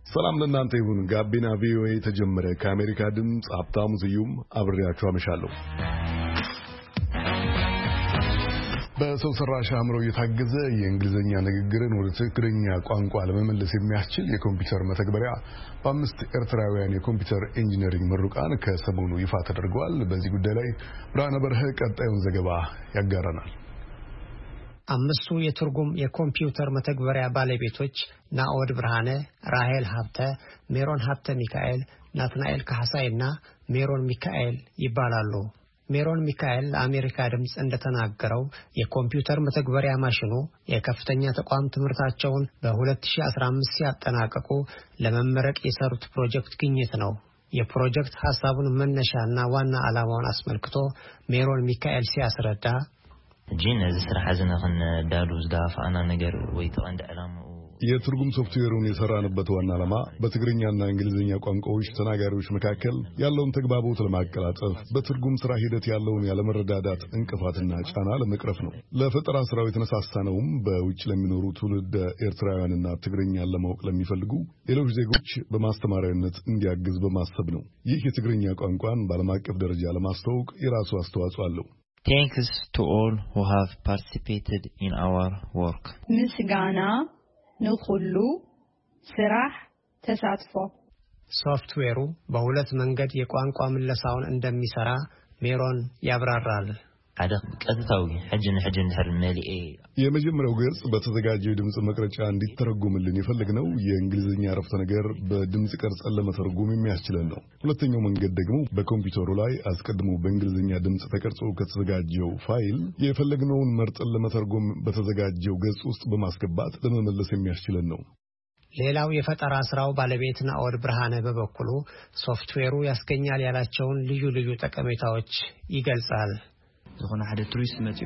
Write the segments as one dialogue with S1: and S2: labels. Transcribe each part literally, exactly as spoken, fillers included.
S1: ሰላም ለእናንተ ይሁን። ጋቢና ቪኦኤ ተጀመረ። ከአሜሪካ ድምጽ ሀብታሙ ስዩም አብሬያችሁ አመሻለሁ። በሰው ሰራሽ አእምሮ የታገዘ የእንግሊዝኛ ንግግርን ወደ ትግርኛ ቋንቋ ለመመለስ የሚያስችል የኮምፒውተር መተግበሪያ በአምስት ኤርትራውያን የኮምፒውተር ኢንጂነሪንግ ምሩቃን ከሰሞኑ ይፋ ተደርጓል። በዚህ ጉዳይ ላይ ብርሃነ በርሀ ቀጣዩን ዘገባ ያጋራናል።
S2: አምስቱ የትርጉም የኮምፒውተር መተግበሪያ ባለቤቶች ናኦድ ብርሃነ፣ ራሄል ሀብተ፣ ሜሮን ሀብተ ሚካኤል፣ ናትናኤል ካህሳይና ሜሮን ሚካኤል ይባላሉ። ሜሮን ሚካኤል ለአሜሪካ ድምጽ እንደተናገረው የኮምፒውተር መተግበሪያ ማሽኑ የከፍተኛ ተቋም ትምህርታቸውን በ2015 ሲያጠናቅቁ ለመመረቅ የሰሩት ፕሮጀክት ግኝት ነው። የፕሮጀክት ሐሳቡን መነሻና ዋና ዓላማውን አስመልክቶ ሜሮን ሚካኤል ሲያስረዳ
S3: ጂን እዚ ስራሕ ዝነኽን ዳሉ ዝዳፋና ነገር ወይ ተቀንደ ዓላማው
S1: የትርጉም ሶፍትዌሩን የሰራንበት ዋና ዓላማ በትግርኛና እንግሊዝኛ ቋንቋዎች ተናጋሪዎች መካከል ያለውን ተግባቦት ለማቀላጠፍ በትርጉም ስራ ሂደት ያለውን ያለመረዳዳት እንቅፋትና ጫና ለመቅረፍ ነው። ለፈጠራ ስራው የተነሳሳነውም በውጭ ለሚኖሩ ትውልደ ኤርትራውያንና ትግርኛን ለማወቅ ለሚፈልጉ ሌሎች ዜጎች በማስተማሪያነት እንዲያግዝ በማሰብ ነው። ይህ የትግርኛ ቋንቋን በዓለም አቀፍ ደረጃ ለማስተዋወቅ የራሱ አስተዋጽኦ አለው።
S3: Thanks to all who have participated in our work.
S4: ምስጋና ንኹሉ ስራሕ ተሳትፎ።
S2: ሶፍትዌሩ በሁለት መንገድ የቋንቋ ምለሳውን እንደሚሰራ ሜሮን ያብራራል።
S3: አደም ቀጥታው ሐጅን ሐጅን ድህር መልኤ
S1: የመጀመሪያው ገጽ በተዘጋጀው ድምጽ መቅረጫ እንዲተረጎምልን የፈለግነው የእንግሊዝኛ አረፍተ ነገር በድምጽ ቀርጸን ለመተርጎም የሚያስችለን ነው። ሁለተኛው መንገድ ደግሞ በኮምፒውተሩ ላይ አስቀድሞ በእንግሊዝኛ ድምጽ ተቀርጾ ከተዘጋጀው ፋይል የፈለግነውን መርጠን ለመተርጎም በተዘጋጀው ገጽ ውስጥ በማስገባት ለመመለስ የሚያስችለን ነው።
S2: ሌላው የፈጠራ ስራው ባለቤት ናኦድ ብርሃነ በበኩሉ ሶፍትዌሩ ያስገኛል ያላቸውን ልዩ ልዩ ጠቀሜታዎች ይገልጻል።
S5: ዝኾነ ሓደ ቱሪስት መጥቶ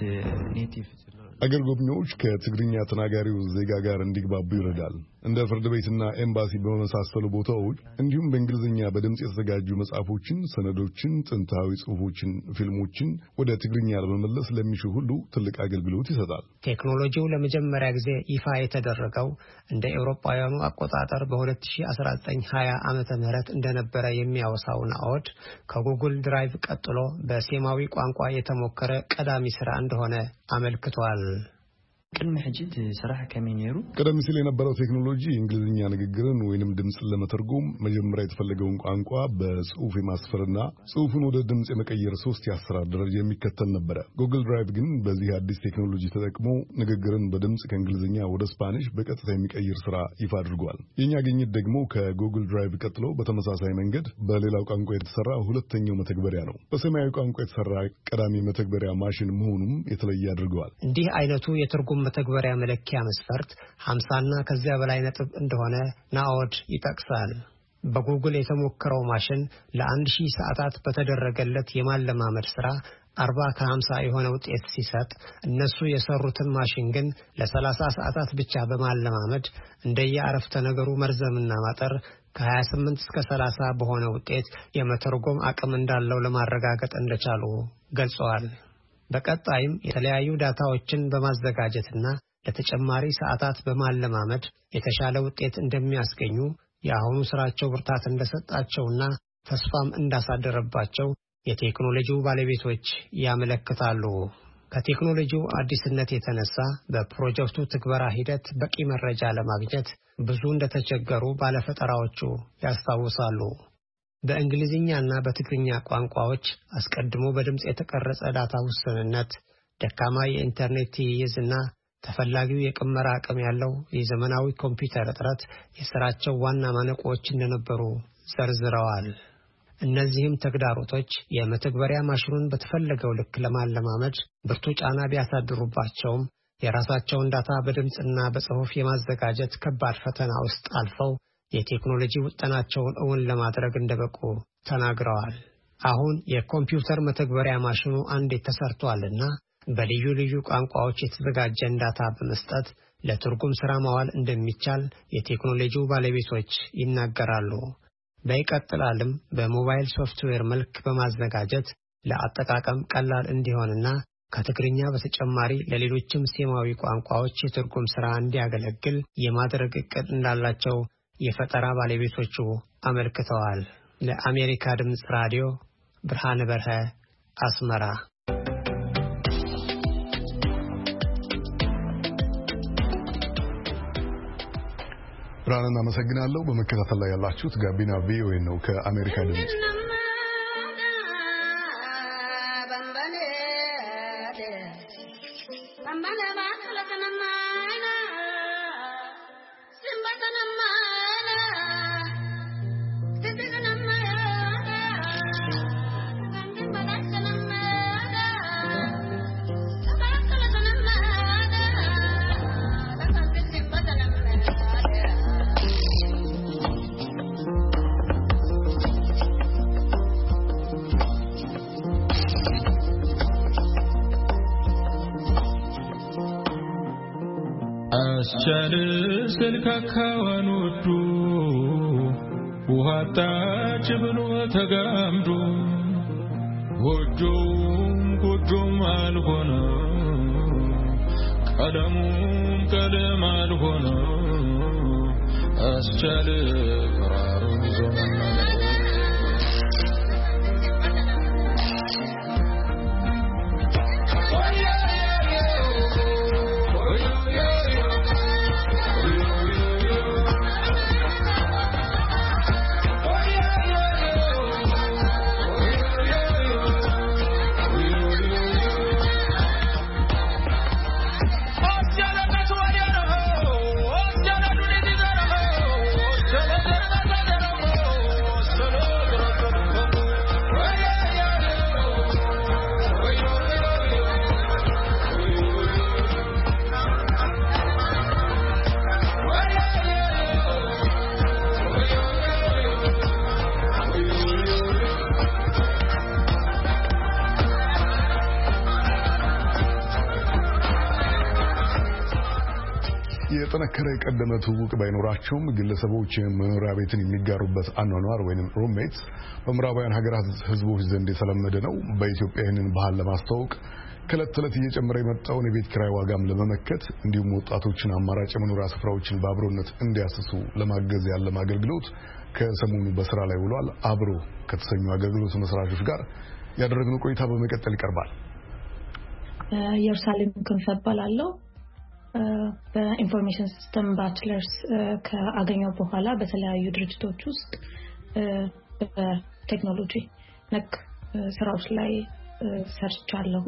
S5: ኔቲቭ
S1: አገር ጎብኚዎች ከትግርኛ ተናጋሪው ዜጋ ጋር እንዲግባቡ ይረዳል። እንደ ፍርድ ቤትና ኤምባሲ በመሳሰሉ ቦታዎች እንዲሁም በእንግሊዝኛ በድምጽ የተዘጋጁ መጽሐፎችን፣ ሰነዶችን፣ ጥንታዊ ጽሑፎችን፣ ፊልሞችን ወደ ትግርኛ ለመመለስ ለሚሹ ሁሉ ትልቅ አገልግሎት ይሰጣል።
S2: ቴክኖሎጂው ለመጀመሪያ ጊዜ ይፋ የተደረገው እንደ አውሮፓውያኑ አቆጣጠር በ2019 20 ዓመተ ምህረት እንደነበረ የሚያወሳው ናኦድ ከጉግል ድራይቭ ቀጥሎ በሴማዊ ቋንቋ የተሞከረ ቀዳሚ ስራ እንደሆነ አመልክቷል።
S5: ቅድመ ሕጅት ስራሕ ከመነሩ
S1: ቀደም ሲል የነበረው ቴክኖሎጂ እንግሊዝኛ ንግግርን ወይንም ድምጽን ለመተርጎም መጀመሪያ የተፈለገውን ቋንቋ በጽሑፍ የማስፈርና ጽሑፉን ወደ ድምጽ የመቀየር ሶስት የአሰራር ደረጃ የሚከተል ነበር። ጉግል ድራይቭ ግን በዚህ አዲስ ቴክኖሎጂ ተጠቅሞ ንግግርን በድምጽ ከእንግሊዝኛ ወደ ስፓኒሽ በቀጥታ የሚቀይር ስራ ይፋ አድርጓል። የኛ ግኝት ደግሞ ከጉግል ድራይቭ ቀጥሎ በተመሳሳይ መንገድ በሌላው ቋንቋ የተሰራ ሁለተኛው መተግበሪያ ነው። በሰማያዊ ቋንቋ የተሰራ ቀዳሚ መተግበሪያ ማሽን መሆኑም የተለየ አድርገዋል።
S2: እንዲህ አይነቱ የትርጉም መተግበሪያ መለኪያ መስፈርት ሃምሳ እና ከዚያ በላይ ነጥብ እንደሆነ ናኦድ ይጠቅሳል። በጉግል የተሞከረው ማሽን ለአንድ ሺህ ሰዓታት በተደረገለት የማለማመድ ስራ አርባ ከሃምሳ የሆነ ውጤት ሲሰጥ እነሱ የሰሩትን ማሽን ግን ለሰላሳ ሰዓታት ብቻ በማለማመድ እንደየአረፍተ ነገሩ መርዘምና ማጠር ከ28 እስከ ሰላሳ በሆነ ውጤት የመተርጎም አቅም እንዳለው ለማረጋገጥ እንደቻሉ ገልጸዋል። በቀጣይም የተለያዩ ዳታዎችን በማዘጋጀትና ለተጨማሪ ሰዓታት በማለማመድ የተሻለ ውጤት እንደሚያስገኙ የአሁኑ ስራቸው ብርታት እንደሰጣቸውና ተስፋም እንዳሳደረባቸው የቴክኖሎጂው ባለቤቶች ያመለክታሉ። ከቴክኖሎጂው አዲስነት የተነሳ በፕሮጀክቱ ትግበራ ሂደት በቂ መረጃ ለማግኘት ብዙ እንደተቸገሩ ባለፈጠራዎቹ ያስታውሳሉ። በእንግሊዝኛና በትግርኛ ቋንቋዎች አስቀድሞ በድምጽ የተቀረጸ ዳታ ውስንነት፣ ደካማ የኢንተርኔት ትይይዝና ተፈላጊው የቅመራ አቅም ያለው የዘመናዊ ኮምፒውተር እጥረት የሥራቸው ዋና ማነቆዎች እንደነበሩ ዘርዝረዋል። እነዚህም ተግዳሮቶች የመተግበሪያ ማሽኑን በተፈለገው ልክ ለማለማመድ ብርቱ ጫና ቢያሳድሩባቸውም የራሳቸውን ዳታ በድምጽና በጽሑፍ የማዘጋጀት ከባድ ፈተና ውስጥ አልፈው የቴክኖሎጂ ውጥናቸውን እውን ለማድረግ እንደበቁ ተናግረዋል። አሁን የኮምፒውተር መተግበሪያ ማሽኑ አንዴ ተሰርቷልና በልዩ ልዩ ቋንቋዎች የተዘጋጀን ዳታ በመስጠት ለትርጉም ስራ ማዋል እንደሚቻል የቴክኖሎጂው ባለቤቶች ይናገራሉ። በይቀጥላልም በሞባይል ሶፍትዌር መልክ በማዘጋጀት ለአጠቃቀም ቀላል እንዲሆንና ከትግርኛ በተጨማሪ ለሌሎችም ሴማዊ ቋንቋዎች የትርጉም ስራ እንዲያገለግል የማድረግ እቅድ እንዳላቸው የፈጠራ ባለቤቶቹ አመልክተዋል። ለአሜሪካ ድምጽ ራዲዮ ብርሃነ በርሀ አስመራ።
S1: ብርሃንን አመሰግናለሁ። በመከታተል ላይ ያላችሁት ጋቢና ቪኦኤ ነው ከአሜሪካ ድምጽ።
S6: አስቻለ ስልካካዋን ወዱ ውሃጣች ብሎ ተጋምዶ ጎጆም ጎጆም አልሆነ ቀለሙም ቀለም አልሆነ አስቻለ ቀራሩን ዞመና የጠነከረ ቀደመ ትውውቅ ባይኖራቸውም ግለሰቦች መኖሪያ ቤትን የሚጋሩበት አኗኗር ወይንም ሩምሜት በምዕራባውያን ሀገራት ህዝቦች ዘንድ የተለመደ ነው። በኢትዮጵያ ይህንን ባህል ለማስተዋወቅ ከዕለት ተዕለት እየጨመረ የመጣውን የቤት ኪራይ ዋጋም ለመመከት እንዲሁም ወጣቶችን አማራጭ የመኖሪያ ስፍራዎችን በአብሮነት እንዲያስሱ ለማገዝ ያለም አገልግሎት ከሰሞኑ በስራ ላይ ውሏል። አብሮ ከተሰኙ አገልግሎት መስራቾች ጋር ያደረግነው ቆይታ በመቀጠል ይቀርባል።
S7: ኢየሩሳሌም ክንፈ እባላለሁ። በኢንፎርሜሽን ሲስተም ባችለርስ ከአገኘው በኋላ በተለያዩ ድርጅቶች ውስጥ በቴክኖሎጂ ነክ ስራዎች ላይ ሰርቻለሁ።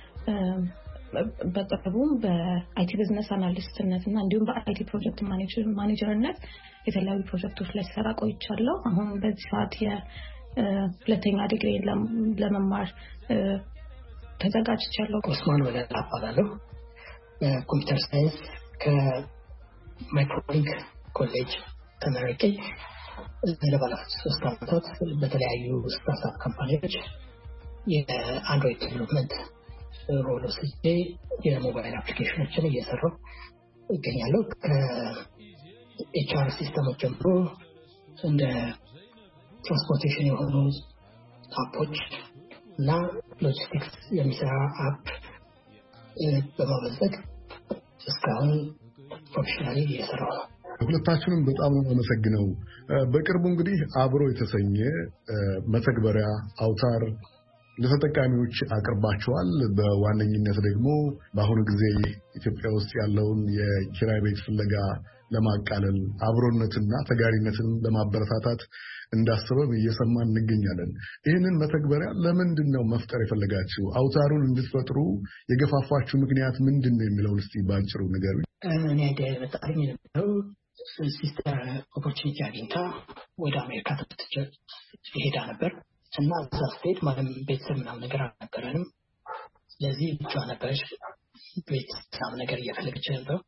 S7: በቅርቡም በአይቲ ቢዝነስ አናሊስትነትና እንዲሁም በአይቲ ፕሮጀክት ማኔጀርነት የተለያዩ ፕሮጀክቶች ላይ ሰራ ቆይቻለሁ። አሁን በዚህ ሰዓት የሁለተኛ ዲግሪ ለመማር ተዘጋጅቻለሁ።
S8: ኦስማን ወለላ እባላለሁ። ኮምፒውተር ሳይንስ ከማይክሮሊንክ ኮሌጅ ተመረቄ ለባለፉት ሶስት ዓመታት በተለያዩ ስታርታፕ ካምፓኒዎች የአንድሮይድ ዴቨሎፕመንት ሮል ወስጄ የሞባይል አፕሊኬሽኖችን እየሰራሁ እገኛለሁ። ከኤችአር ሲስተሞች ጀምሮ እንደ ትራንስፖርቴሽን የሆኑ አፖች እና ሎጂስቲክስ የሚሰራ አፕ በማበልጸግ እስካሁን ፕሮፌሽናሊ እየሰራሁ ነው።
S1: ሁለታችሁንም በጣም ነው የማመሰግነው። በቅርቡ እንግዲህ አብሮ የተሰኘ መተግበሪያ አውታር ለተጠቃሚዎች አቅርባቸዋል። በዋነኝነት ደግሞ በአሁኑ ጊዜ ኢትዮጵያ ውስጥ ያለውን የኪራይ ቤት ፍለጋ ለማቃለል አብሮነትና ተጋሪነትን ለማበረታታት እንዳሰበም እየሰማን እንገኛለን። ይህንን መተግበሪያ ለምንድን ነው መፍጠር የፈለጋችሁ? አውታሩን እንድትፈጥሩ የገፋፋችሁ ምክንያት ምንድን ነው የሚለውን እስቲ ባጭሩ ንገሩኝ።
S8: እኔ አይዲያ የመጣልኝ የነበረው ሲስተር ኦፖርቹኒቲ አግኝታ ወደ አሜሪካ ሄዳ ነበር እና እዛ ስትሄድ ማንም ቤተሰብ ምናምን ነገር አልነበረንም። ስለዚህ ብቻ ነበረች ቤት ምናምን ነገር እየፈለገች ነበር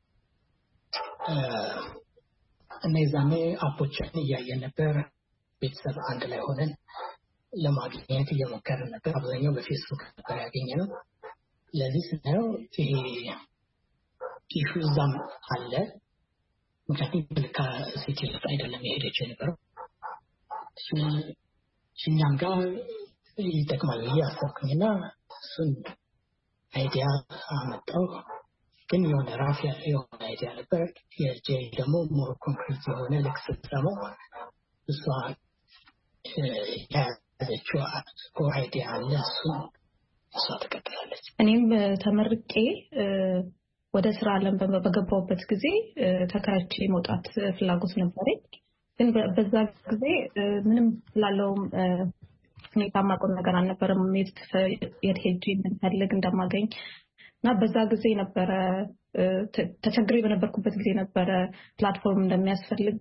S8: እና የዛኔ አፖችን እያየን ነበር። ቤተሰብ አንድ ላይ ሆነን ለማግኘት እየሞከርን ነበር። አብዛኛው በፌስቡክ ነበር ያገኘነው። ለዚህ ስናየው ይሄ ኢሹ እዛም አለ። ምክንያቱም ልካ ሲቲ ውስጥ አይደለም የሄደችው የነበረው። እኛም ጋር ይጠቅማል ብዬ አሰብኩኝና እሱን አይዲያ አመጣው። ግን የሆነ ራፍ የሆነ አይዲያ ነበር። የጄ ደግሞ ሞር ኮንክሪት የሆነ ልክስት ደግሞ እሷ ያዘችው ኮር አይዲያ አለ። እሱ እሷ ተቀጥላለች።
S7: እኔም ተመርቄ ወደ ስራ ዓለም በገባሁበት ጊዜ ተከራይቼ መውጣት ፍላጎት ነበረኝ። ግን በዛ ጊዜ ምንም ስላለው ሁኔታ ማቆም ነገር አልነበረም። የት ሄጄ ምን ፈልግ እንደማገኝ እና በዛ ጊዜ ነበረ ተቸግሬ በነበርኩበት ጊዜ ነበረ ፕላትፎርም እንደሚያስፈልግ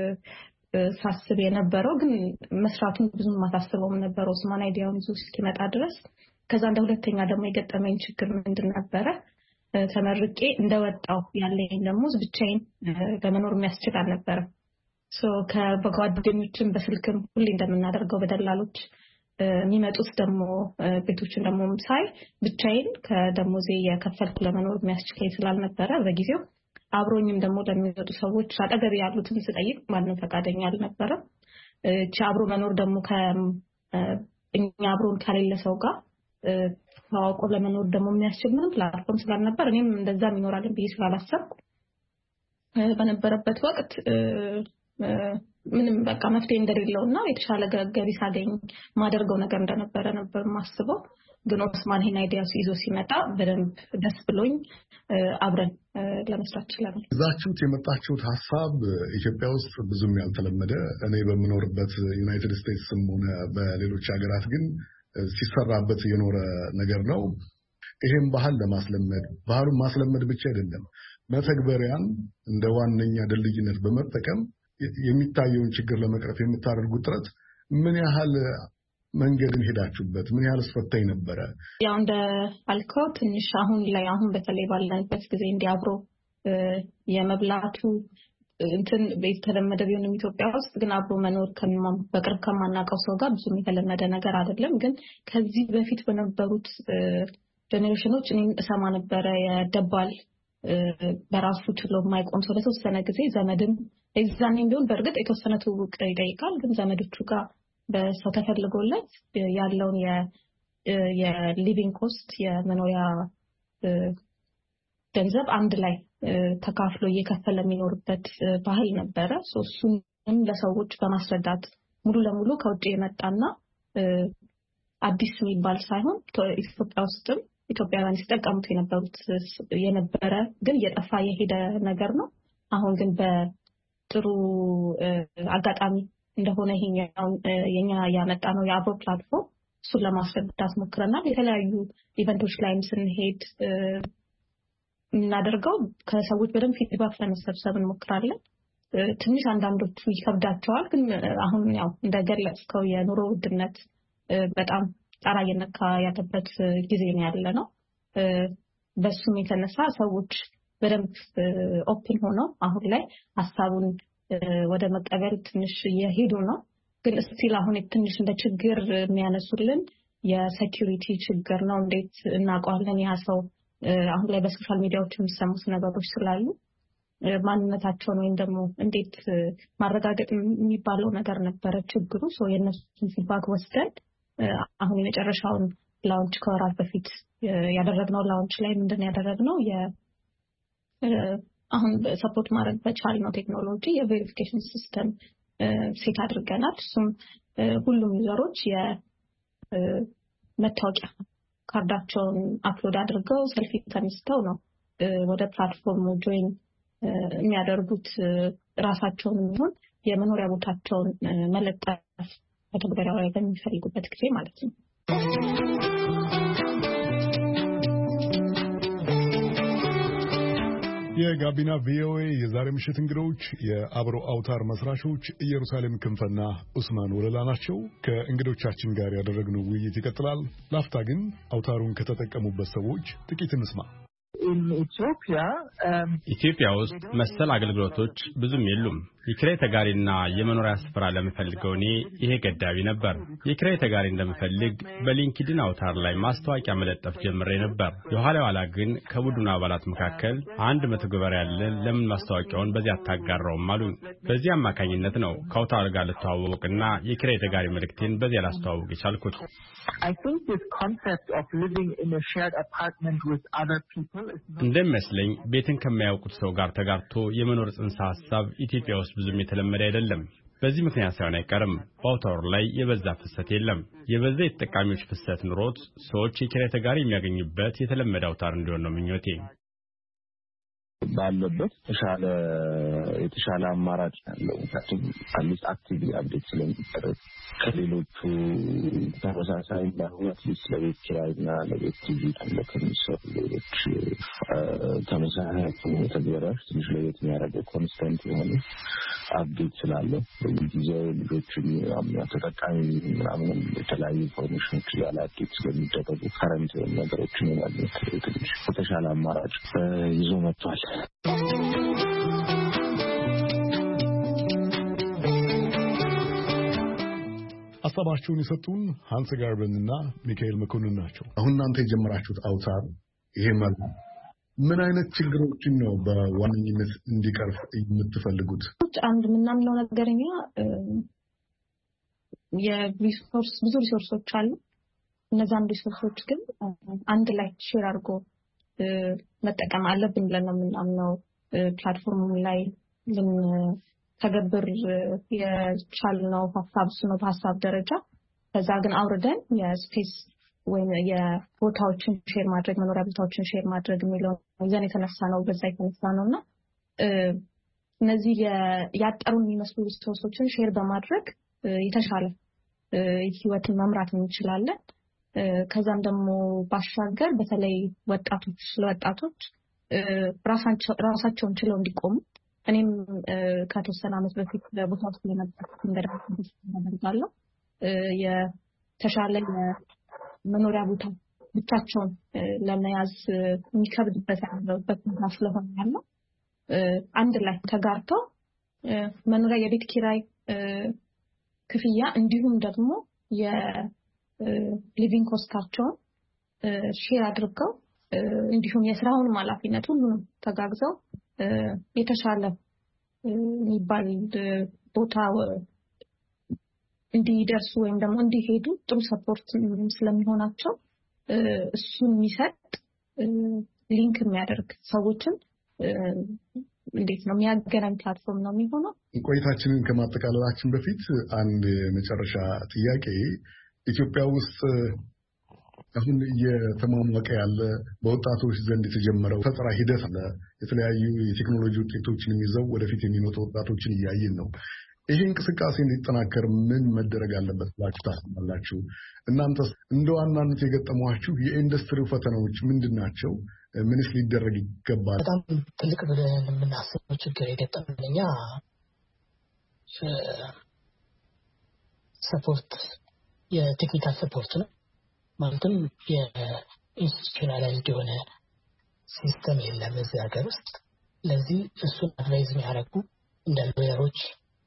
S7: ሳስብ የነበረው። ግን መስራቱን ብዙም ማታስበውም ነበር ኦስማን አይዲያውን ይዞ እስኪመጣ ድረስ። ከዛ እንደ ሁለተኛ ደግሞ የገጠመኝ ችግር ምንድን ነበረ? ተመርቄ እንደወጣው ያለኝ ደግሞ ብቻዬን ለመኖር የሚያስችል አልነበረም። ሶ ከጓደኞችም በስልክም ሁሌ እንደምናደርገው በደላሎች የሚመጡት ደግሞ ቤቶችን ደግሞ ሳይ ብቻዬን ከደሞዜ የከፈልኩ ለመኖር የሚያስችል ስላልነበረ በጊዜው አብሮኝም ደግሞ ለሚመጡ ሰዎች አጠገብ ያሉትን ስጠይቅ ማንም ፈቃደኛ አልነበረም። እቺ አብሮ መኖር ደግሞ ከእኛ አብሮን ከሌለ ሰው ጋር ታውቆ ለመኖር ደግሞ የሚያስችል ምንም ፕላትፎርም ስላልነበር እኔም እንደዛም ይኖራል ብዬ ስላላሰብኩ በነበረበት ወቅት ምንም በቃ መፍትሄ እንደሌለውና የተሻለ ገቢ ሳገኝ ማደርገው ነገር እንደነበረ ነበር ማስበው። ግን ኦስማን ይሄን አይዲያ ይዞ ሲመጣ በደንብ ደስ ብሎኝ አብረን ለመስራት ችለናል።
S6: እዛችሁት የመጣችሁት ሐሳብ ኢትዮጵያ ውስጥ ብዙም ያልተለመደ፣ እኔ በምኖርበት ዩናይትድ ስቴትስም ሆነ በሌሎች ሀገራት ግን ሲሰራበት የኖረ ነገር ነው። ይሄን ባህል ለማስለመድ ባህሉን ማስለመድ ብቻ አይደለም፣ መተግበሪያን እንደ ዋነኛ ድልድይነት በመጠቀም የሚታየውን ችግር ለመቅረፍ የምታደርጉት ጥረት ምን ያህል መንገድን ሄዳችሁበት? ምን ያህል አስፈታኝ ነበረ?
S7: ያው እንደ አልከው ትንሽ አሁን ላይ አሁን በተለይ ባለንበት ጊዜ እንዲያብሮ የመብላቱ እንትን የተለመደ ቢሆንም ኢትዮጵያ ውስጥ ግን አብሮ መኖር በቅርብ ከማናውቀው ሰው ጋር ብዙም የተለመደ ነገር አይደለም። ግን ከዚህ በፊት በነበሩት ጀኔሬሽኖች እኔም እሰማ ነበረ የደባል በራሱ ችሎ የማይቆም ሰው ለተወሰነ ጊዜ ዘመድም እዛኔም ቢሆን በእርግጥ የተወሰነ ትውውቅ ይጠይቃል። ግን ዘመዶቹ ጋር በሰው ተፈልጎለት ያለውን የሊቪንግ ኮስት የመኖሪያ ገንዘብ አንድ ላይ ተካፍሎ እየከፈለ የሚኖርበት ባህል ነበረ። እሱንም ለሰዎች በማስረዳት ሙሉ ለሙሉ ከውጭ የመጣና አዲስ የሚባል ሳይሆን ኢትዮጵያ ውስጥም ኢትዮጵያውያን ሲጠቀሙት የነበሩት የነበረ ግን እየጠፋ የሄደ ነገር ነው። አሁን ግን በጥሩ አጋጣሚ እንደሆነ ይሄኛው የኛ ያመጣ ነው የአብሮ ፕላትፎርም እሱን ለማስረዳት ሞክረናል። የተለያዩ ኢቨንቶች ላይም ስንሄድ እናደርገው ከሰዎች በደንብ ፊድባክ ለመሰብሰብ እንሞክራለን። ትንሽ አንዳንዶቹ ይከብዳቸዋል። ግን አሁን ያው እንደገለጽከው የኑሮ ውድነት በጣም ጣራ የነካ ያለበት ጊዜ ነው ያለ ነው። በሱም የተነሳ ሰዎች በደንብ ኦፕን ሆነው አሁን ላይ ሐሳቡን ወደ መቀበል ትንሽ እየሄዱ ነው። ግን ስቲል አሁን ትንሽ እንደ ችግር የሚያነሱልን የሴኩሪቲ ችግር ነው። እንዴት እናውቀዋለን ያ ሰው አሁን ላይ በሶሻል ሚዲያዎች የሚሰሙት ነገሮች ስላሉ ማንነታቸውን ወይም ደግሞ እንዴት ማረጋገጥ የሚባለው ነገር ነበረ ችግሩ። ሶ የነሱን ፊድባክ ወስደን አሁን የመጨረሻውን ላውንች ከወራት በፊት ያደረግነው ላውንች ላይ ምንድን ያደረግነው የ አሁን ሰፖርት ማድረግ በቻልነው ቴክኖሎጂ የቬሪፊኬሽን ሲስተም ሴት አድርገናል። እሱም ሁሉም ዩዘሮች የመታወቂያ ካርዳቸውን አፕሎድ አድርገው ሰልፊ ተነስተው ነው ወደ ፕላትፎርሙ ጆይን የሚያደርጉት። ራሳቸውን ይሁን የመኖሪያ ቦታቸውን መለጠፍ በተግባራዊ ላይ በሚፈልጉበት ጊዜ ማለት ነው።
S6: የጋቢና ቪኦኤ የዛሬ ምሽት እንግዶች የአብሮ አውታር መስራቾች ኢየሩሳሌም ክንፈና ኡስማን ወለላ ናቸው። ከእንግዶቻችን ጋር ያደረግነው ውይይት ይቀጥላል። ላፍታ ግን አውታሩን ከተጠቀሙበት ሰዎች ጥቂት እንስማ።
S9: ኢትዮጵያ ውስጥ መሰል አገልግሎቶች ብዙም የሉም። የኪራይ ተጋሪና የመኖሪያ ስፍራ ለምፈልገው እኔ ይሄ ገዳቢ ነበር። የኪራይ ተጋሪ እንደምፈልግ በሊንክድኢን አውታር ላይ ማስታወቂያ መለጠፍ ጀምሬ ነበር። የኋላ ኋላ ግን ከቡድኑ አባላት መካከል አንድ መተግበሪያ ያለ ለምን ማስታወቂያውን በዚያ አታጋራውም አሉኝ። በዚህ አማካኝነት ነው ከአውታር ጋር ልተዋወቅና የኪራይ ተጋሪ መልእክቴን በዚያ ላስተዋውቅ የቻልኩት።
S10: I think this concept of living in a shared apartment with other people is
S9: እንደሚመስለኝ ቤትን ከማያውቁት ሰው ጋር ተጋርቶ የመኖር ጽንሰ ሐሳብ ኢትዮጵያ ውስጥ ብዙም የተለመደ አይደለም። በዚህ ምክንያት ሳይሆን አይቀርም በአውታሩ ላይ የበዛ ፍሰት የለም። የበዛ የተጠቃሚዎች ፍሰት ኑሮት ሰዎች የኪራይ ተጋሪ የሚያገኙበት የተለመደ አውታር እንዲሆን ነው ምኞቴ።
S11: ባለበት ተሻለ የተሻለ አማራጭ ያለው ምክንያቱም አዲስ አክቲቪቲ አፕዴት ስለሚደረግ ከሌሎቹ ተመሳሳይ ባይሆኑት ለቤት ኪራይና ለቤት ቲቪ ለከሚሰሩ ሌሎች ተመሳሳይ ተግባራት ትንሽ ለቤት የሚያደርገው ኮንስተንት የሆነ አፕዴት ስላለው በጊዜው ልጆችን ተጠቃሚ ምናምን የተለያዩ ኢንፎርሜሽኖች ያለ አፕዴት ስለሚደረጉ ከረንት ነገሮችን የማግኘት ትንሽ የተሻለ አማራጭ ይዞ መጥቷል።
S6: ሐሳባቸውን የሰጡን ሃንስ ጋርበንና ሚካኤል መኮንን ናቸው። አሁን እናንተ የጀመራችሁት አውታር ይሄ ማለት ምን አይነት ችግሮችን ነው በዋነኝነት እንዲቀርፍ የምትፈልጉት?
S7: አንድ ምናምነው ነገርኛ የሪሶርስ ብዙ ሪሶርሶች አሉ። እነዛን ሪሶርሶች ግን አንድ ላይ ሼር አድርጎ መጠቀም አለብን ብለን ነው የምናምነው። ፕላትፎርሙ ላይ ልንተገብር የቻልነው ሀሳብ ነው በሀሳብ ደረጃ። ከዛ ግን አውርደን የስፔስ ወይም የቦታዎችን ሼር ማድረግ መኖሪያ ቦታዎችን ሼር ማድረግ የሚለው ይዘን የተነሳ ነው በዛ የተነሳ ነውና እነዚህ ያጠሩን የሚመስሉ ሪሶርሶችን ሼር በማድረግ የተሻለ ህይወትን መምራት እንችላለን። ከዛም ደግሞ ባሻገር በተለይ ወጣቶች ለወጣቶች ራሳቸው ራሳቸውን ችለው እንዲቆሙ እኔም ከተወሰነ ዓመት በፊት በቦታው ስለነበርኩ እንደራስ እንደነበርኩ የተሻለ መኖሪያ ቦታ ብቻቸውን ለመያዝ የሚከብድበት ያለበት ቦታ ስለሆነ ያለው አንድ ላይ ተጋርተው መኖሪያ የቤት ኪራይ ክፍያ እንዲሁም ደግሞ የሊቪንግ ኮስታቸውን ሼር አድርገው እንዲሁም የስራውን ኃላፊነት ሁሉንም ተጋግዘው የተሻለ የሚባል ቦታ እንዲደርሱ ወይም ደግሞ እንዲሄዱ ጥሩ ሰፖርት ስለሚሆናቸው እሱን የሚሰጥ ሊንክ የሚያደርግ ሰዎችን እንዴት ነው የሚያገናኝ ፕላትፎርም ነው የሚሆነው።
S6: ቆይታችንን ከማጠቃለላችን በፊት አንድ መጨረሻ ጥያቄ ኢትዮጵያ ውስጥ አሁን የተማማቀ ያለ በወጣቶች ዘንድ የተጀመረው ፈጠራ ሂደት አለ። የተለያዩ የቴክኖሎጂ ውጤቶችን ይዘው ወደፊት የሚመጡ ወጣቶችን እያየን ነው። ይሄ እንቅስቃሴ እንዲጠናከር ምን መደረግ አለበት ብላችሁ ታስባላችሁ? እናንተስ እንደ ዋናነት የገጠሟችሁ የኢንዱስትሪው ፈተናዎች ምንድናቸው? ምንስ ሊደረግ ይገባል?
S8: በጣም ትልቅ ብለን የምናስበው ችግር የገጠመን እኛ ሰፖርት የቴክኒካል ሰፖርት ነው። ማለትም የኢንስቲትዩሽናላይዝድ የሆነ ሲስተም የለም እዚህ ሀገር ውስጥ። ለዚህ እሱን አድቫይዝ የሚያደርጉ እንደ ሎየሮች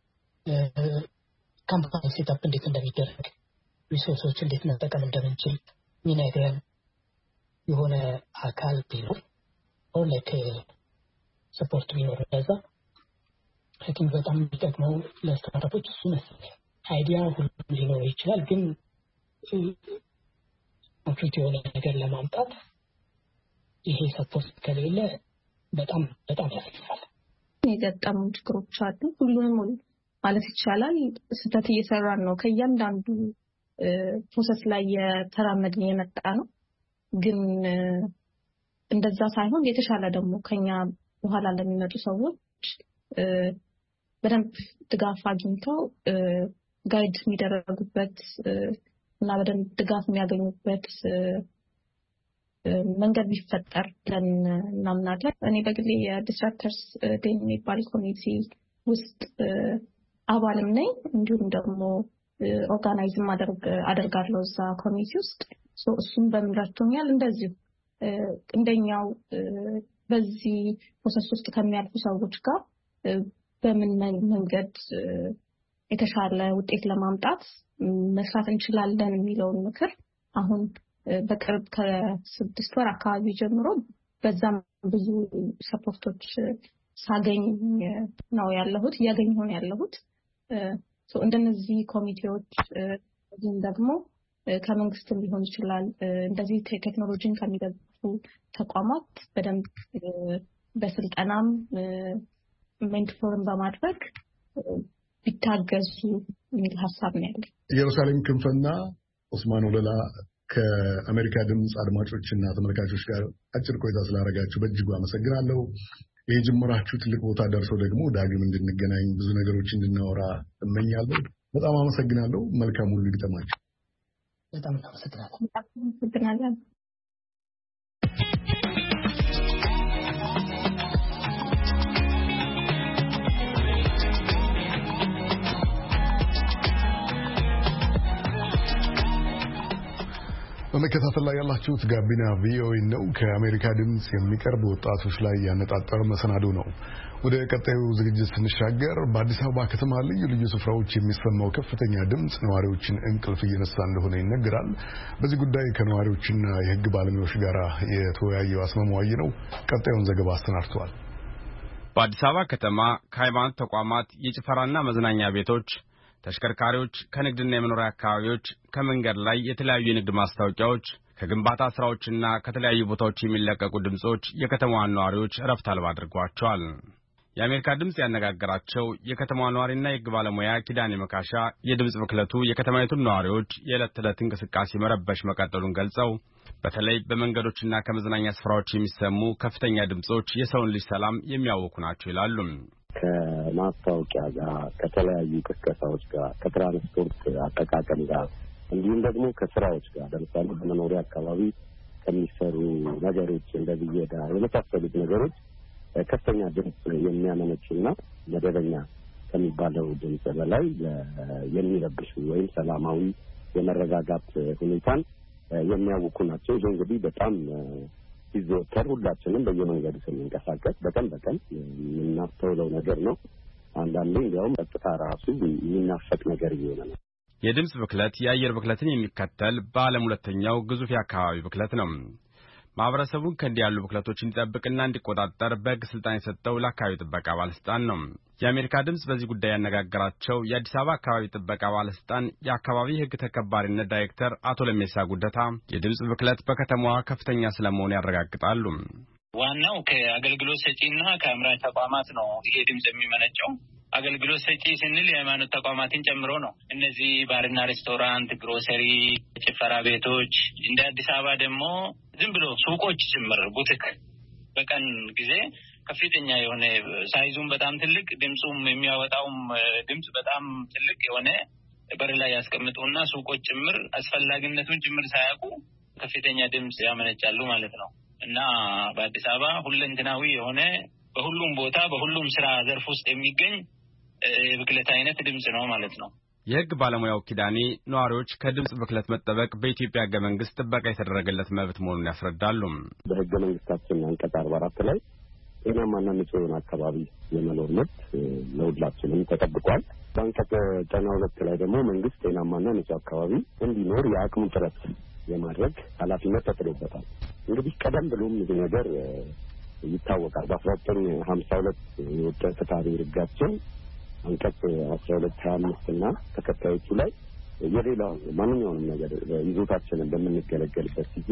S8: ካምፓኒ ሴታፕ እንዴት እንደሚደረግ ሪሶርሶች እንዴት መጠቀም እንደምንችል ሚናይደን የሆነ አካል ቢኖር ኦር ላይክ ሰፖርት ቢኖር ለዛ አይ ቲንክ በጣም የሚጠቅመው ለስታርታፖች እሱ መሰለኝ። አይዲያ ሁሉም ሊኖር ይችላል፣ ግን ኮንክሪት የሆነ ነገር ለማምጣት ይሄ ሰፖርት ከሌለ በጣም በጣም ያስፈልጋል።
S7: የገጠሙ ችግሮች አሉ። ሁሉንም ማለት ይቻላል ስህተት እየሰራን ነው። ከእያንዳንዱ ፕሮሰስ ላይ የተራመድን የመጣ ነው። ግን እንደዛ ሳይሆን የተሻለ ደግሞ ከኛ በኋላ ለሚመጡ ሰዎች በደንብ ድጋፍ አግኝተው ጋይድ የሚደረጉበት እና በደንብ ድጋፍ የሚያገኙበት መንገድ ቢፈጠር ብለን እናምናለን። እኔ በግሌ የዲስራፕተርስ ዴይ የሚባል ኮሚኒቲ ውስጥ አባልም ነኝ። እንዲሁም ደግሞ ኦርጋናይዝም አደርጋለሁ እዛ ኮሚኒቲ ውስጥ። እሱም በምራቶኛል እንደዚሁ እንደኛው በዚህ ፕሮሰስ ውስጥ ከሚያልፉ ሰዎች ጋር በምን መንገድ የተሻለ ውጤት ለማምጣት መስራት እንችላለን የሚለውን ምክር አሁን በቅርብ ከስድስት ወር አካባቢ ጀምሮ በዛም ብዙ ሰፖርቶች ሳገኝ ነው ያለሁት ያገኝ ሆነ ያለሁት ሶ እንደነዚህ ኮሚቴዎች ግን ደግሞ ከመንግስትም ሊሆን ይችላል እንደዚህ ቴክኖሎጂን ከሚደግፉ ተቋማት በደንብ በስልጠናም ሜንቶርን በማድረግ ቢታገዙ የሚል ሐሳብ ነው ያለው።
S6: ኢየሩሳሌም ክንፈና ኦስማን ወለላ ከአሜሪካ ድምጽ አድማጮችና ተመልካቾች ጋር አጭር ቆይታ ስላደረጋችሁ በእጅጉ አመሰግናለሁ። የጅምራችሁ ትልቅ ቦታ ደርሶ ደግሞ ዳግም እንድንገናኝ ብዙ ነገሮች እንድናወራ እመኛለሁ። በጣም አመሰግናለሁ። መልካም ሁሉ ይግጠማችሁ።
S8: በጣም አመሰግናለሁ።
S7: አመሰግናለሁ።
S6: በመከታተል ላይ ያላችሁት ጋቢና ቪኦኤ ነው። ከአሜሪካ ድምጽ የሚቀርብ ወጣቶች ላይ ያነጣጠረ መሰናዶ ነው። ወደ ቀጣዩ ዝግጅት ስንሻገር በአዲስ አበባ ከተማ ልዩ ልዩ ስፍራዎች የሚሰማው ከፍተኛ ድምጽ ነዋሪዎችን እንቅልፍ እየነሳ እንደሆነ ይነገራል። በዚህ ጉዳይ ከነዋሪዎችና የሕግ ባለሙያዎች ጋር የተወያየው አስማማዋይ ነው። ቀጣዩን ዘገባ አሰናድቷል።
S9: በአዲስ አበባ ከተማ ከሃይማኖት ተቋማት፣ የጭፈራና መዝናኛ ቤቶች፣ ተሽከርካሪዎች፣ ከንግድና የመኖሪያ አካባቢዎች፣ ከመንገድ ላይ የተለያዩ የንግድ ማስታወቂያዎች፣ ከግንባታ ስራዎችና ከተለያዩ ቦታዎች የሚለቀቁ ድምጾች የከተማዋን ነዋሪዎች እረፍት አልባ አድርጓቸዋል። የአሜሪካ ድምጽ ያነጋገራቸው የከተማዋ ነዋሪና የሕግ ባለሙያ ኪዳኔ መካሻ የድምጽ ብክለቱ የከተማይቱን ነዋሪዎች የዕለት ተዕለት እንቅስቃሴ መረበሽ መቀጠሉን ገልጸው በተለይ በመንገዶችና ከመዝናኛ ስፍራዎች የሚሰሙ ከፍተኛ ድምጾች የሰውን ልጅ ሰላም የሚያውኩ ናቸው ይላሉ።
S11: ከማስታወቂያ ጋር፣ ከተለያዩ ቅስቀሳዎች ጋር፣ ከትራንስፖርት አጠቃቀም ጋር እንዲሁም ደግሞ ከስራዎች ጋር ለምሳሌ በመኖሪያ አካባቢ ከሚሰሩ ነገሮች እንደዚህ የዳ የመሳሰሉት ነገሮች ከፍተኛ ድምጽ የሚያመነጩና መደበኛ ከሚባለው ድምጽ በላይ የሚረብሹ ወይም ሰላማዊ የመረጋጋት ሁኔታን የሚያውኩ ናቸው። ይህ እንግዲህ በጣም ሲዘወተር ሁላችንም በየመንገዱ ስንንቀሳቀስ በቀን በቀን የምናስተውለው ነገር ነው። አንዳንዴ እንዲያውም ጸጥታ ራሱ የሚናፈቅ ነገር እየሆነ ነው።
S9: የድምጽ ብክለት የአየር ብክለትን የሚከተል በዓለም ሁለተኛው ግዙፍ የአካባቢ ብክለት ነው። ማህበረሰቡን ከእንዲህ ያሉ ብክለቶች እንዲጠብቅና እንዲቆጣጠር በሕግ ስልጣን የሰጠው ለአካባቢ ጥበቃ ባለስልጣን ነው። የአሜሪካ ድምጽ በዚህ ጉዳይ ያነጋገራቸው የአዲስ አበባ አካባቢ ጥበቃ ባለስልጣን የአካባቢ ሕግ ተከባሪነት ዳይሬክተር አቶ ለሜሳ ጉደታ የድምጽ ብክለት በከተማዋ ከፍተኛ ስለመሆኑ ያረጋግጣሉ።
S12: ዋናው ከአገልግሎት ሰጪና ከአምራች ተቋማት ነው ይሄ ድምጽ የሚመነጨው። አገልግሎት ሰጪ ስንል የሃይማኖት ተቋማትን ጨምሮ ነው። እነዚህ ባርና ሬስቶራንት፣ ግሮሰሪ፣ ጭፈራ ቤቶች እንደ አዲስ አበባ ደግሞ ዝም ብሎ ሱቆች ጭምር ቡቲክ በቀን ጊዜ ከፍተኛ የሆነ ሳይዙም በጣም ትልቅ ድምጹም የሚያወጣውም ድምጽ በጣም ትልቅ የሆነ በር ላይ ያስቀምጡና ሱቆች ጭምር አስፈላጊነቱን ጭምር ሳያውቁ ከፍተኛ ድምጽ ያመነጫሉ ማለት ነው እና በአዲስ አበባ ሁለንተናዊ የሆነ በሁሉም ቦታ በሁሉም ስራ ዘርፍ ውስጥ የሚገኝ የብክለት አይነት ድምጽ ነው ማለት ነው።
S9: የሕግ ባለሙያው ኪዳኔ ነዋሪዎች ከድምጽ ብክለት መጠበቅ በኢትዮጵያ ሕገ መንግስት ጥበቃ የተደረገለት መብት መሆኑን ያስረዳሉ።
S11: በሕገ መንግስታችን አንቀጽ አርባ አራት ላይ ጤናማና ንጹህ የሆነ አካባቢ የመኖር መብት ለሁላችንም ተጠብቋል። በአንቀጽ ዘጠና ሁለት ላይ ደግሞ መንግስት ጤናማና ንጹህ አካባቢ እንዲኖር የአቅሙ ጥረት የማድረግ ኃላፊነት ተጥሎበታል። እንግዲህ ቀደም ብሎም ይህ ነገር ይታወቃል። በአስራ ዘጠኝ ሀምሳ ሁለት የወጣ ፍትሐ ብሔር ሕጋችን አንቀጽ አስራ ሁለት ሀያ አምስት እና ተከታዮቹ ላይ የሌላው ማንኛውንም ነገር ይዞታችንን በምንገለገልበት ጊዜ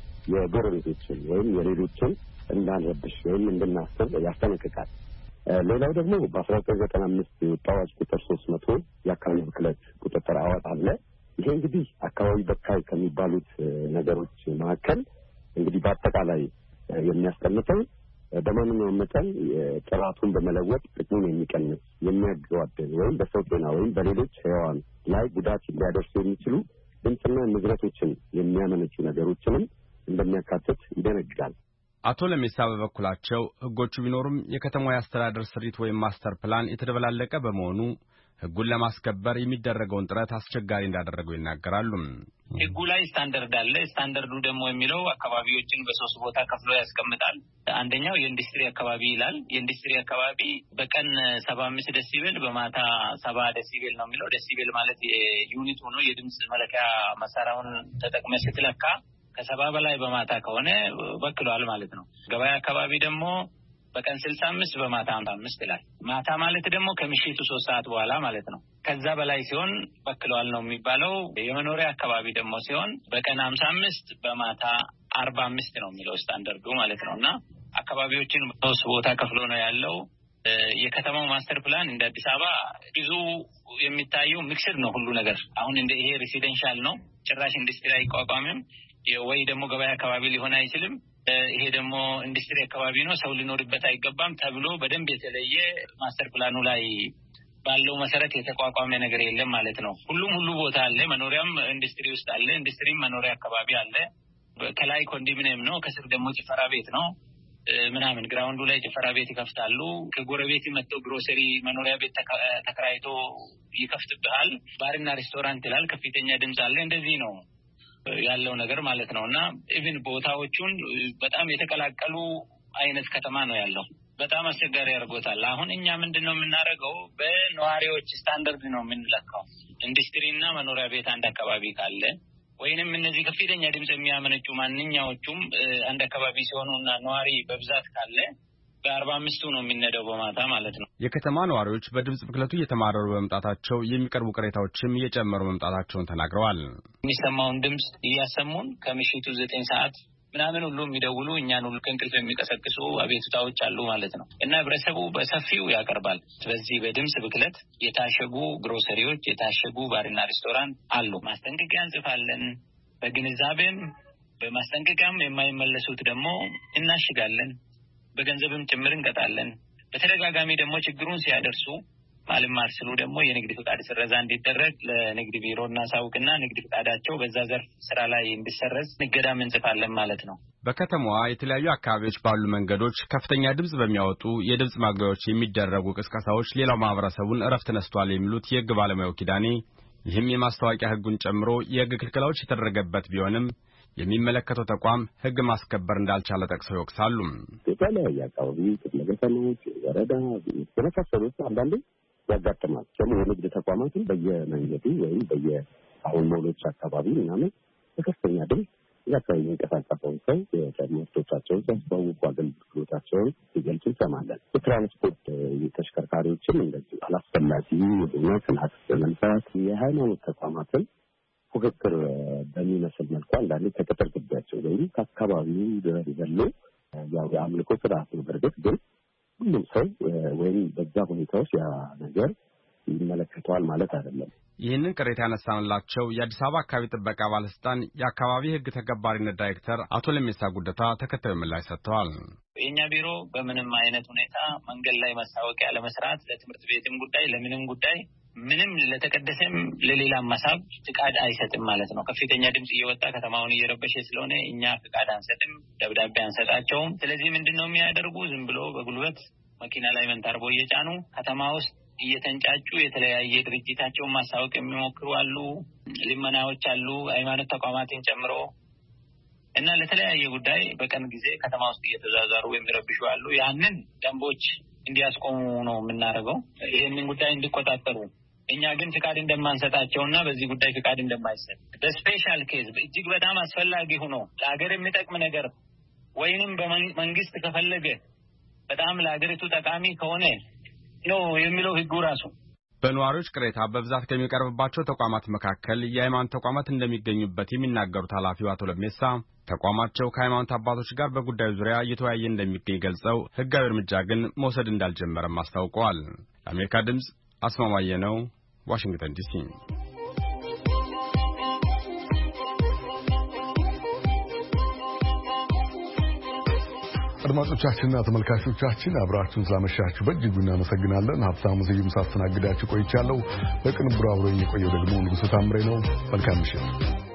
S11: የጎረቤቶችን ወይም የሌሎችን እንዳንረብሽ ወይም እንድናስብ ያስጠነቅቃል። ሌላው ደግሞ በአስራ ዘጠኝ ዘጠና አምስት የወጣው አዋጅ ቁጥር ሶስት መቶ የአካባቢ ብክለት ቁጥጥር አዋጅ አለ። ይሄ እንግዲህ አካባቢ በካይ ከሚባሉት ነገሮች መካከል እንግዲህ በአጠቃላይ የሚያስቀምጠው በማንኛውም መጠን ጥራቱን በመለወጥ ጥቅሙን የሚቀንስ የሚያጓድል ወይም በሰው ጤና ወይም በሌሎች ሕያዋን ላይ ጉዳት ሊያደርሱ የሚችሉ ድምፅና ንዝረቶችን የሚያመነጩ ነገሮችንም እንደሚያካትት ይደነግጋል።
S9: አቶ ለሜሳ በበኩላቸው ሕጎቹ ቢኖሩም የከተማው የአስተዳደር ስሪት ወይም ማስተር ፕላን የተደበላለቀ በመሆኑ ህጉን ለማስከበር የሚደረገውን ጥረት አስቸጋሪ እንዳደረገው ይናገራሉ።
S12: ህጉ ላይ ስታንዳርድ አለ። ስታንዳርዱ ደግሞ የሚለው አካባቢዎችን በሶስት ቦታ ከፍሎ ያስቀምጣል። አንደኛው የኢንዱስትሪ አካባቢ ይላል። የኢንዱስትሪ አካባቢ በቀን ሰባ አምስት ዴሲቤል በማታ ሰባ ዴሲቤል ነው የሚለው። ዴሲቤል ማለት የዩኒት ሆኖ የድምጽ መለኪያ መሳሪያውን ተጠቅመህ ስትለካ ከሰባ በላይ በማታ ከሆነ በክሏል ማለት ነው። ገበያ አካባቢ ደግሞ በቀን ስልሳ አምስት በማታ ሃምሳ አምስት ይላል። ማታ ማለት ደግሞ ከምሽቱ ሶስት ሰዓት በኋላ ማለት ነው። ከዛ በላይ ሲሆን በክሏል ነው የሚባለው። የመኖሪያ አካባቢ ደግሞ ሲሆን በቀን ሃምሳ አምስት በማታ አርባ አምስት ነው የሚለው ስታንዳርዱ ማለት ነውና አካባቢዎችን በሶስት ቦታ ከፍሎ ነው ያለው። የከተማው ማስተር ፕላን እንደ አዲስ አበባ ብዙ የሚታየው ሚክስድ ነው ሁሉ ነገር። አሁን እንደ ይሄ ሬሲደንሻል ነው፣ ጭራሽ ኢንዱስትሪ አይቋቋምም ወይ ደግሞ ገበያ አካባቢ ሊሆን አይችልም። ይሄ ደግሞ ኢንዱስትሪ አካባቢ ነው፣ ሰው ሊኖርበት አይገባም ተብሎ በደንብ የተለየ ማስተር ፕላኑ ላይ ባለው መሰረት የተቋቋመ ነገር የለም ማለት ነው። ሁሉም ሁሉ ቦታ አለ። መኖሪያም ኢንዱስትሪ ውስጥ አለ፣ ኢንዱስትሪም መኖሪያ አካባቢ አለ። ከላይ ኮንዶሚኒየም ነው፣ ከስር ደግሞ ጭፈራ ቤት ነው ምናምን። ግራውንዱ ላይ ጭፈራ ቤት ይከፍታሉ። ከጎረቤት መጥተው ግሮሰሪ መኖሪያ ቤት ተከራይቶ ይከፍትብሃል። ባርና ሬስቶራንት ይላል። ከፍተኛ ድምጽ አለ። እንደዚህ ነው ያለው ነገር ማለት ነውና ኢቭን ቦታዎቹን በጣም የተቀላቀሉ አይነት ከተማ ነው ያለው። በጣም አስቸጋሪ ያርጎታል። አሁን እኛ ምንድነው የምናደርገው? በነዋሪዎች ስታንዳርድ ነው የምንለካው። ኢንዱስትሪና መኖሪያ ቤት አንድ አካባቢ ካለ ወይንም እነዚህ ከፍተኛ ድምጽ የሚያመነጩ ማንኛዎቹም አንድ አካባቢ ሲሆኑና ነዋሪ በብዛት ካለ በአርባ አምስቱ ነው የሚነደው በማታ ማለት ነው።
S9: የከተማ ነዋሪዎች በድምጽ ብክለቱ እየተማረሩ በመምጣታቸው የሚቀርቡ ቅሬታዎችም እየጨመሩ መምጣታቸውን ተናግረዋል።
S12: የሚሰማውን ድምጽ እያሰሙን ከምሽቱ ዘጠኝ ሰዓት ምናምን ሁሉ የሚደውሉ እኛን ሁሉ ከእንቅልፍ የሚቀሰቅሱ አቤቱታዎች አሉ ማለት ነው እና ህብረተሰቡ በሰፊው ያቀርባል። ስለዚህ በድምጽ ብክለት የታሸጉ ግሮሰሪዎች፣ የታሸጉ ባርና ሬስቶራንት አሉ። ማስጠንቀቂያ እንጽፋለን። በግንዛቤም በማስጠንቀቂያም የማይመለሱት ደግሞ እናሽጋለን። በገንዘብም ጭምር እንቀጣለን። በተደጋጋሚ ደግሞ ችግሩን ሲያደርሱ ማለም ማርሰሉ ደግሞ የንግድ ፍቃድ ስረዛ እንዲደረግ ለንግድ ቢሮ እናሳውቅና ንግድ ፍቃዳቸው በዛ ዘርፍ ስራ ላይ እንዲሰረዝ ንገዳም እንጽፋለን ማለት ነው።
S9: በከተማዋ የተለያዩ አካባቢዎች ባሉ መንገዶች ከፍተኛ ድምጽ በሚያወጡ የድምጽ ማጉያዎች የሚደረጉ ቅስቀሳዎች ሌላው ማህበረሰቡን እረፍት ነስቷል የሚሉት የህግ ባለሙያው ኪዳኔ፣ ይህም የማስታወቂያ ህጉን ጨምሮ የህግ ክልከላዎች የተደረገበት ቢሆንም የሚመለከተው ተቋም ህግ ማስከበር እንዳልቻለ ጠቅሰው ይወቅሳሉ።
S11: የተለያየ አካባቢ ከተለገሰሉት ወረዳ የመሳሰሉት አንዳንዴ ያጋጥማል። ደግሞ የንግድ ተቋማትን በየመንገዱ ወይም በየአሁን ሞሎች አካባቢ ምናምን በከፍተኛ ድምፅ የአካባቢ የሚንቀሳቀሰውን ሰው የትራንስፖርታቸውን ሲያስተዋውቁ አገልግሎታቸውን ሲገልጹ እንሰማለን። የትራንስፖርት ተሽከርካሪዎችም እንደዚህ አላስፈላጊ የሆነ ስርዓት በመንሳት የሃይማኖት ተቋማትን ፉክክር በሚመስል መልኩ አንዳንዴ ከቅጥር ግቢያቸው ወይም ከአካባቢው ድረስ ዘሎ ያው የአምልኮ ስርዓት ነው። በእርግጥ ግን ሁሉም ሰው ወይም በዛ ሁኔታዎች ያ ነገር ይመለከተዋል ማለት አይደለም።
S9: ይህንን ቅሬታ ያነሳንላቸው የአዲስ አበባ አካባቢ ጥበቃ ባለስልጣን የአካባቢ ህግ ተገባሪነት ዳይሬክተር አቶ ለሜሳ ጉደታ ተከታዩ ምላሽ ሰጥተዋል።
S12: የኛ ቢሮ በምንም አይነት ሁኔታ መንገድ ላይ ማስታወቂያ ለመስራት ለትምህርት ቤትም ጉዳይ ለምንም ጉዳይ ምንም ለተቀደሰም ለሌላ ማሳብ ፍቃድ አይሰጥም ማለት ነው። ከፍተኛ ድምጽ እየወጣ ከተማውን እየረበሸ ስለሆነ እኛ ፍቃድ አንሰጥም፣ ደብዳቤ አንሰጣቸውም። ስለዚህ ምንድነው የሚያደርጉ? ዝም ብሎ በጉልበት መኪና ላይ መንታርቦ እየጫኑ ከተማ ውስጥ እየተንጫጩ የተለያየ ድርጅታቸውን ማሳወቅ የሚሞክሩ አሉ። ልመናዎች አሉ፣ ሃይማኖት ተቋማትን ጨምሮ እና ለተለያየ ጉዳይ በቀን ጊዜ ከተማ ውስጥ እየተዛዛሩ የሚረብሹ አሉ። ያንን ደንቦች እንዲያስቆሙ ነው የምናደርገው፣ ይሄንን ጉዳይ እንዲቆጣጠሩ። እኛ ግን ፍቃድ እንደማንሰጣቸውና በዚህ ጉዳይ ፍቃድ እንደማይሰጥ በስፔሻል ኬዝ እጅግ በጣም አስፈላጊ ሆኖ ለሀገር የሚጠቅም ነገር ወይንም በመንግስት ከፈለገ በጣም ለሀገሪቱ ጠቃሚ ከሆነ ነው የሚለው ህጉ ራሱ።
S9: በነዋሪዎች ቅሬታ በብዛት ከሚቀርብባቸው ተቋማት መካከል የሃይማኖት ተቋማት እንደሚገኙበት የሚናገሩት ኃላፊው አቶ ለሜሳ ተቋማቸው ከሃይማኖት አባቶች ጋር በጉዳዩ ዙሪያ እየተወያየ እንደሚገኝ ገልጸው ህጋዊ እርምጃ ግን መውሰድ እንዳልጀመረም አስታውቀዋል። ለአሜሪካ ድምጽ አስማማየ ነው፣ ዋሽንግተን ዲሲ።
S6: አድማጮቻችንና ተመልካቾቻችን አብራችሁን ስላመሻችሁ በእጅጉ እናመሰግናለን። ሀብታሙ ስዩም ሳስተናግዳችሁ ቆይቻለሁ። በቅንብሩ አብሮኝ የቆየው ደግሞ ንጉሥ ታምሬ ነው። መልካም ምሽት።